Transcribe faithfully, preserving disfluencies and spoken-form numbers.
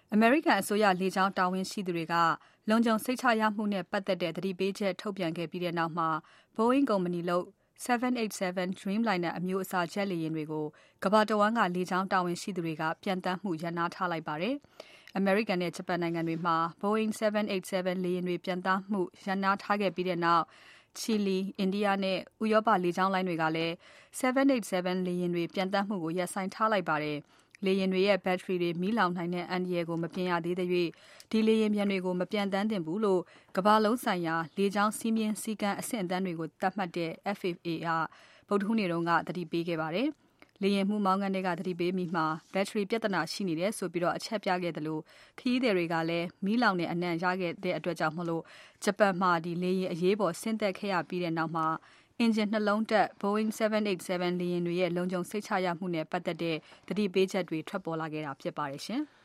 အမေရိကန်အစိုးရလေကြောင်းတာဝန်ရှိသူတွေကလုံခြုံစိတ်ချရမှုနဲ့ပတ်သက်တဲ့သတိပေးချက်ထုတ်ပြန်ခဲ့ပြီးတဲ့နောက်မှာ Boeing ကုမ္ပဏီလုပ်seven eighty-seven Dreamliner အမျိုးအစားဂျက်လေယာဉ်တွေကိုကမ္ဘာတဝန်းကလေကြောင်းတာဝန်ရှိသူတွေကပြန်တမ်းမှုရပ်နားထားလိုက်ပါတယ်။ အမေရိကန်နဲ့ဂျပန်နိုင်ငံတွေမှာ Boeing seven eighty-seven လေယာဉ်တွေပြန်တမ်းမှုရပ်နားထားခဲ့ပြီးတဲ့နောက် Chile, India နဲ့ဥရောပလေကြောင်းလိုင်းတွေကလည်း seven eighty-seven လေယာဉ်တွေပြန်တမ်းမှုကိုရပ်ဆိုင်းထားလိုက်ပါတယ်။ လေယာဉ်တွေရဲ့ ဘက်ထရီတွေမီးလောင်နိုင်တဲ့အန္တရာယ်ကိုမပြင်ရသေးသရွေ့ဒီလေယာဉ်ပျံတွေကိုမပျံသန်းသင့်ဘူးလို့ကမ္ဘာလုံးဆိုင်ရာလေကြောင်းစည်းမျဉ်းစည်းကမ်းအဆင့်အတန်းတွေကိုသတ်မှတ်တဲ့ F A A ကဗုဒ္ဓဟူးနေ့ကသတိပေးခဲ့ပါတယ်။ လေယာဉ်မှူးမောင်းခန်းထဲကသတိပေးမိမှာဘက်ထရီပြဿနာရှိနေတယ်ဆိုပြီးအချက်ပြခဲ့သလိုခရီးသည်တွေကလည်းမီးလောင်တဲ့အနံ့ရခဲ့တဲ့အတွက်ကြောင့်ဂျပန်မှာလေယာဉ်အရေးပေါ်ဆင်းသက်ခဲ့ရပြီးတဲ့နောက်မှာအင်ဂျင်နှစ်လုံးတပ် Boeing seven eighty-seven လေယာဉ်တွေရဲ့လုံခြုံစိတ်ချရမှုနဲ့ပတ်သက်တဲ့သတိပေးချက်တွေထွက်ပေါ်လာခဲ့တာဖြစ်ပါတယ်ရှင်။